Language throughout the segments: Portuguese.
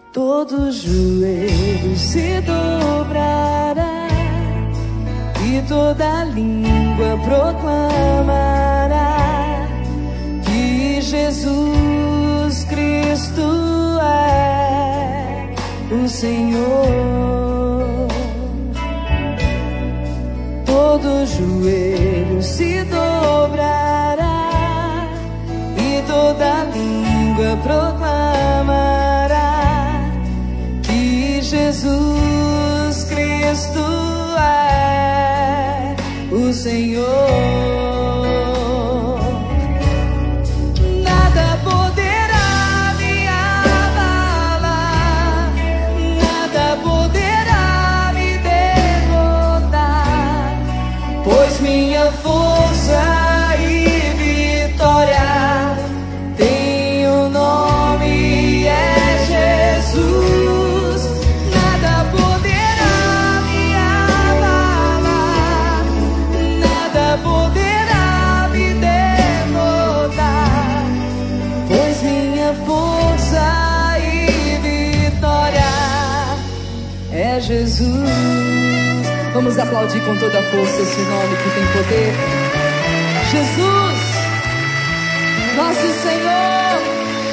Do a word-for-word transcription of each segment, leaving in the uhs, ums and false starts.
todo joelho se dobrará e toda língua proclamará que Jesus Cristo é o Senhor. Todo joelho se dobrará e toda língua proclamará que Jesus Cristo é o Senhor. Nada poderá me abalar, nada poderá me derrotar, pois minha força e vitória tem o nome é Jesus. Nada poderá me abalar, nada poderá me derrotar, pois minha força e vitória é Jesus. Vamos aplaudir com toda a força esse nome que tem poder. Jesus, nosso Senhor.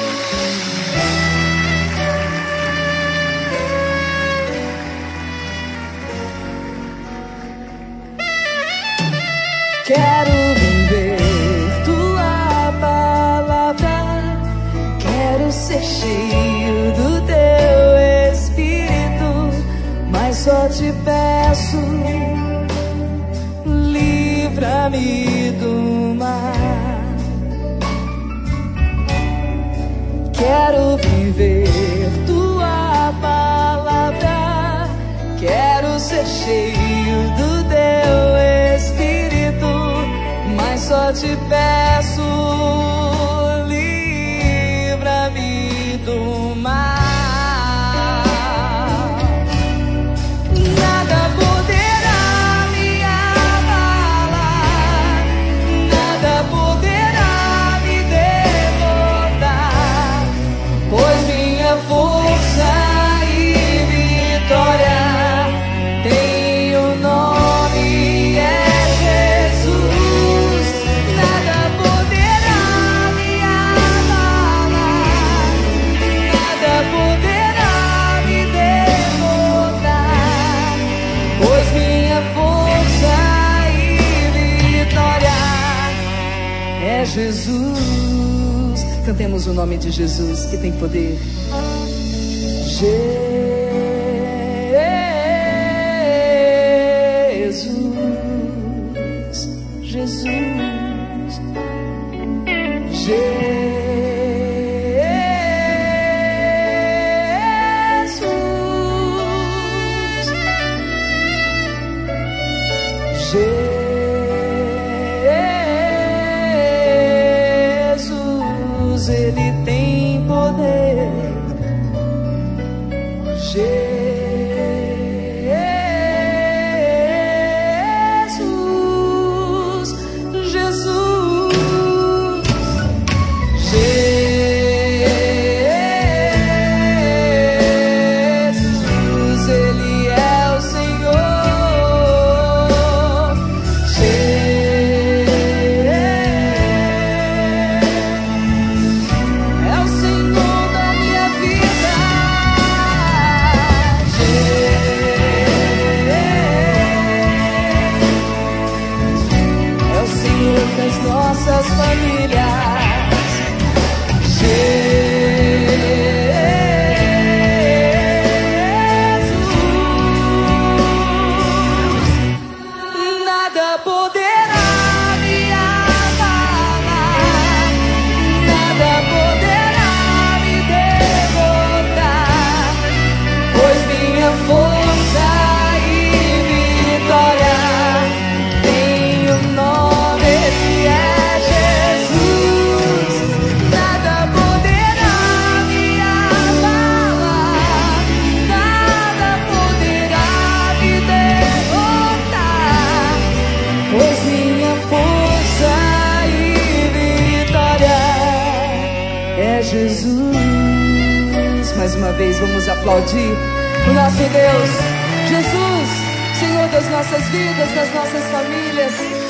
Quero viver tua palavra, quero ser cheio do teu Espírito, mas só te peço, livra-me do mal. Quero viver tua palavra, quero ser cheio do teu Espírito, mas só te peço, livra-me do mal. Nada poderá me abalar, nada poderá me derrotar, pois minha força e vitória tem o nome é Jesus. Nada poderá me abalar, nada poderá me derrotar, pois minha força e vitória é Jesus. Cantemos o nome de Jesus que tem poder. Jesus, Jesus, Jesus, Ele tem poder. Jesus, Jesus, Jesus, Ele é o Senhor. É o Senhor da minha vida. É o Senhor das nossas famílias. Jesus, nada poderá me abalar, nada poderá me derrotar, pois minha força e vitória tem o nome que é Jesus. Nada poderá me abalar, nada poderá me derrotar, pois minha força e vitória é Jesus. mais uma vez, vamos aplaudir o nosso Deus, Jesus, Senhor das nossas vidas, das nossas famílias.